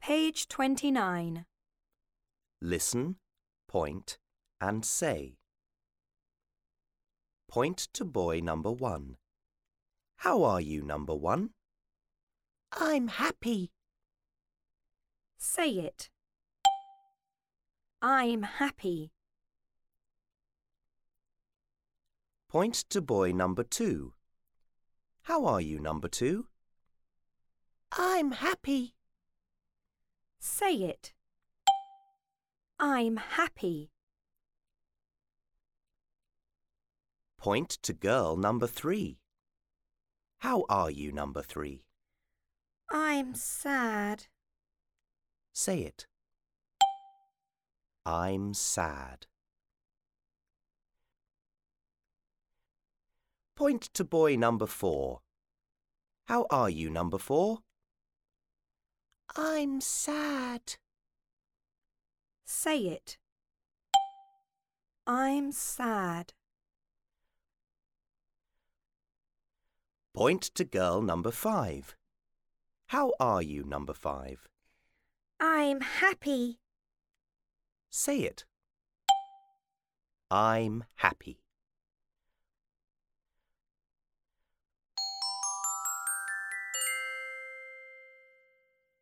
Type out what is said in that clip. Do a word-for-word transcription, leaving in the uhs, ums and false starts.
Page twenty-nine. Listen, point and say. Point to boy number one. How are you, number one? I'm happy. Say it. I'm happy. Point to boy number two. How are you, number two? I'm happy. Say it. I'm happy. Point to girl number three. How are you, number three? I'm sad. Say it. I'm sad. Point to boy number four. How are you, number four? I'm sad. Say it. I'm sad. Point to girl number five. How are you, number five? I'm happy. Say it. I'm happy.